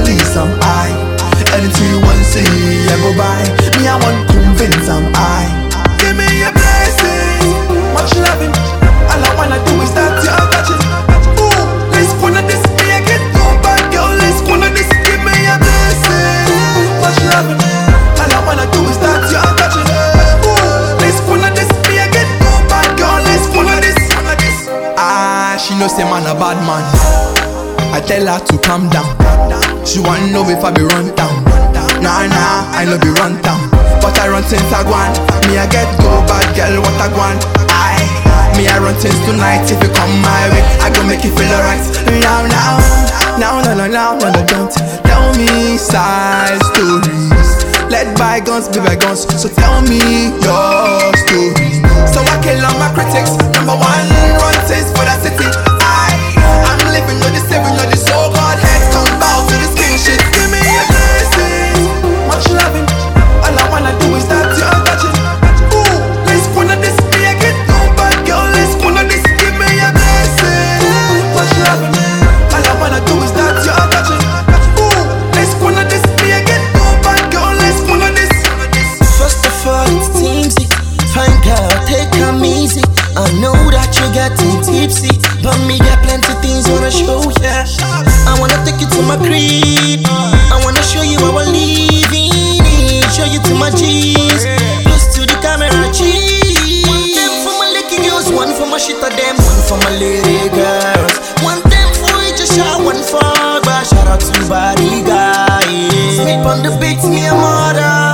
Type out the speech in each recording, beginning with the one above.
police, am I? Anything you want see, I go buy. Me, I want convince, am I? Give me a blessing, much loving. All I wanna do is that you're touching. Ooh, let's go on this, me I get no bad girl. Let's go on this, give me a blessing, much loving. All I wanna do is that you're touching. Ooh, let's go on this, me I get no bad girl. Let's go on this. She know say man a bad man. I tell her to calm down. She wanna know if I be run down. Nah, I no be run down. But I run since I gwan. Me I get go bad girl, what I gwan. Me I run since tonight. If you come my way, I gon' make you feel alright. Now, don't tell me side stories. Let bygones be bygones. So tell me your story. So I kill all my critics. Number one, run since for that city. I'm living on this, living on this. So God, heads come bow to this king shit. Give me a blessing, much loving. All I wanna do is that you're touching. Ooh, let's go on this. Me I get no bad girl. Let's go on this. Give me a blessing, much loving. All I wanna do is that you're touching. Ooh, let's go on this. Me I get no bad girl. Let's go on this. First of all, it's teamsy. Fine girl, take them easy. I know that you're getting tipsy, but me got plenty things wanna show ya. I wanna take you to my crib. I wanna show you how we're living. Show you to my G's. Close to the camera, cheese. One them for my licky girls, one for my shit of them, one for my lady girls. One them for each shot, one for but shout out to body guys. Sleep on the beats, me a mother.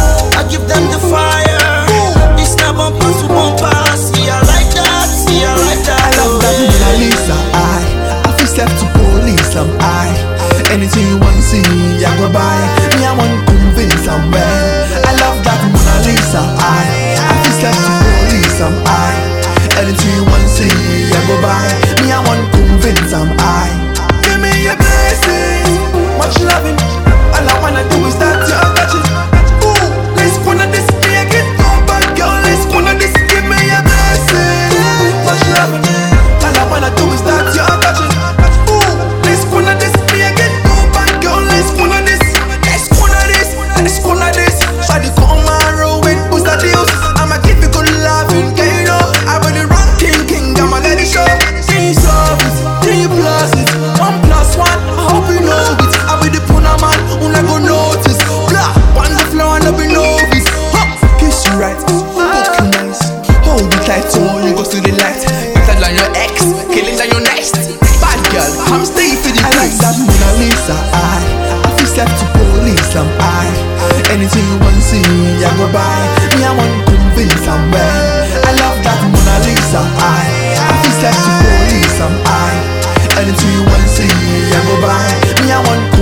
I give them the fire. It's not bumper to bumper. See I like that, see I like that. I love that Mona Lisa, I feel step to police, am I? Anything you want see, I go buy. Me I want convince, am well. I love that Mona Lisa, I feel step to police, am I? Anything you want see, I go buy. Me I want convince, am I? Give me a blessing, much loving. All I wanna do is that you're touching. Ooh, let's go on this. Me I get no bad girl. Let's go on this. Give me a blessing, much loving. All I wanna do is that you're touching. Ooh, let's go on this. Me I get no bad girl. Let's go on this. Let's go on this. Let's go on this. Try to come my road with booster deals. I'ma give you good loving, girl. You know I be the wrong king. I'ma let it show. 3 service, 3 pluses, 1 plus 1. I hope you know it. I be the puna man who never notice. Blah, on the floor and I be novice. Kiss you right, fuck you nice. Hold you tight so you go to the light. Better than your ex, killing than your next. Bad girl, I'm staying for the I like that Mona Lisa, I feel step to police, am I? Anything you want see, I go buy. Me I want convince, am well. I love that Mona Lisa, I feel step to police, am I? Anything you want see, I go buy. Me I want